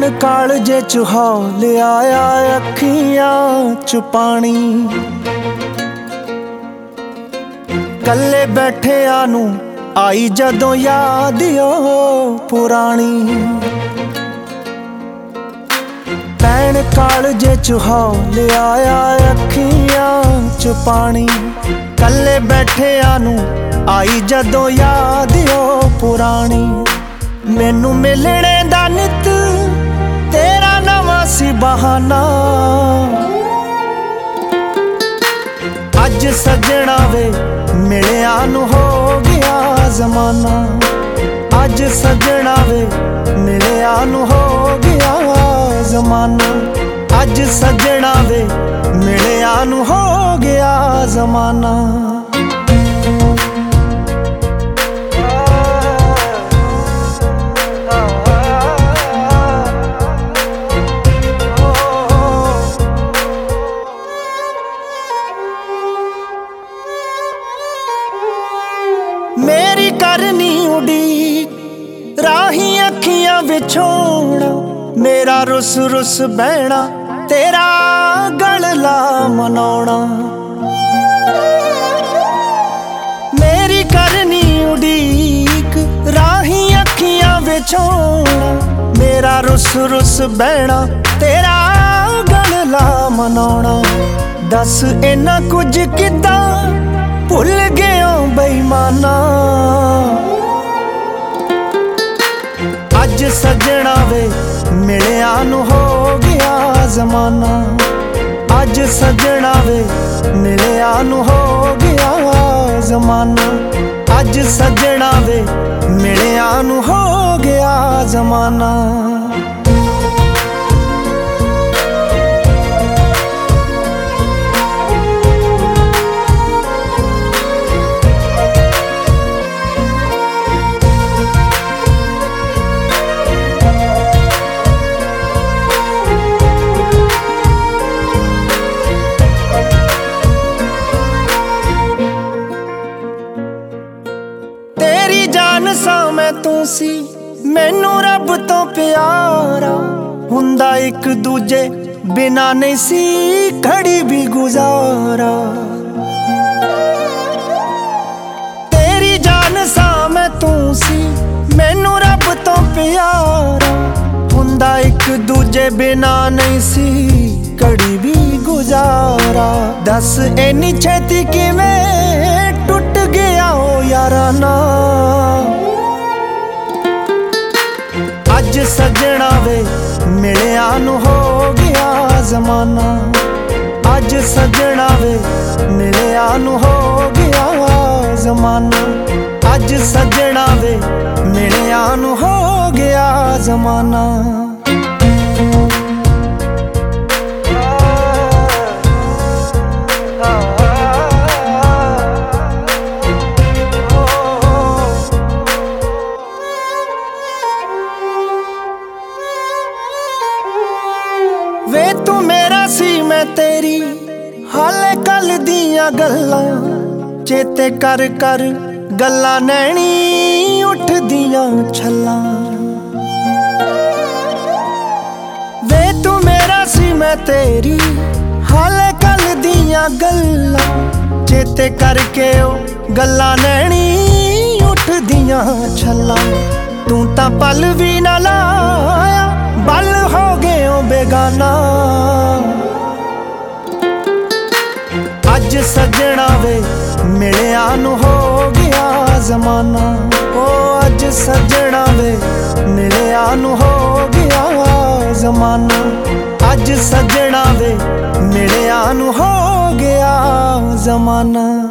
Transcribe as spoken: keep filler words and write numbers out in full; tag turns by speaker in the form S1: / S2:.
S1: ਭੈਣ ਕਾਲਜੇ ਚ ਹੌਲ ਆਇਆ ਅੱਖੀਆਂ ਚ ਪਾਣੀ। ਕੱਲੇ ਬੈਠਿਆਂ ਨੂੰ ਆਈ ਜਦੋਂ ਯਾਦ ਓ ਪੁਰਾਣੀ। ਭੈਣ ਕਾਲਜੇ ਚ ਹੌਲ ਆਇਆ ਅੱਖੀਆਂ ਚ ਪਾਣੀ। ਕੱਲੇ ਬੈਠਿਆਂ ਨੂੰ ਆਈ ਜਦੋਂ ਯਾਦ ਓ ਪੁਰਾਣੀ। ਮੈਨੂੰ ਮਿਲਣੇ ਦਾ ਨਿੱਤ ਤੇਰਾ ਨਵਾਂ ਸੀ ਬਹਾਨਾ। ਅੱਜ ਸੱਜਣਾ ਵੇ ਮਿਲਿਆ ਨੂੰ ਹੋ ਗਿਆ ਜ਼ਮਾਨਾ। ਅੱਜ ਸੱਜਣਾ ਵੇ ਮਿਲਿਆ ਨੂੰ ਹੋ ਗਿਆ ਜ਼ਮਾਨਾ। ਅੱਜ ਸੱਜਣਾ ਵੇ ਮਿਲਿਆ ਨੂੰ ਹੋ ਗਿਆ ਜ਼ਮਾਨਾ। मेरी करनी उड़ीक राही अखियां विछोना। मेरा रुस रुस बहना तेरा गलला मनाउणा। मेरी करनी उड़ीक राही अखियां विछोना। मेरा रुस रुस बहना तेरा गलला मनाउणा। दस इन्ना कुछ किद्दां भुल गया बेईमाना। अज सजना वे मिलिया नू हो गया जमाना। अज सजना वे मिलिया नू हो गया जमाना। अज सजना वे मिलिया नू हो गया जमाना। जान सा मैं तू सी मैनू रब तो प्यारा। हुंदा एक दूजे बिना नहीं सी घड़ी भी गुजारा। तेरी जान सा मैं तू सी मैनू रब तो प्यारा। हुंदा एक दूजे बिना नहीं सी घड़ी भी गुजारा। दस इन्नी छेती किवें टुट गया ओ याराना। अज सजना वे मिलिया नू हो गया जमाना। अज सजना वे मिलिया नू हो गया जमाना। अज सजना वे मिलिया नू हो गया जमाना। वे तू मेरा सी मैं तेरी हाले कल दियां गल्लां। चेते कर कर गल्लां नैनी उठ दियां छल्लां। वे तू मेरा सी मैं तेरी हाले कल दियां गल्लां। चेते करके ओ गल्लां नैनी उठ दियां छल्लां। तू तां पल भी ना लाया बल हो गए बेगाना। अज सजना वे मिलिया नू हो गया जमाना। ओ अज सजना वे मिलिया नू हो गया जमाना। अज सजना वे मिलिया नू हो गया जमाना।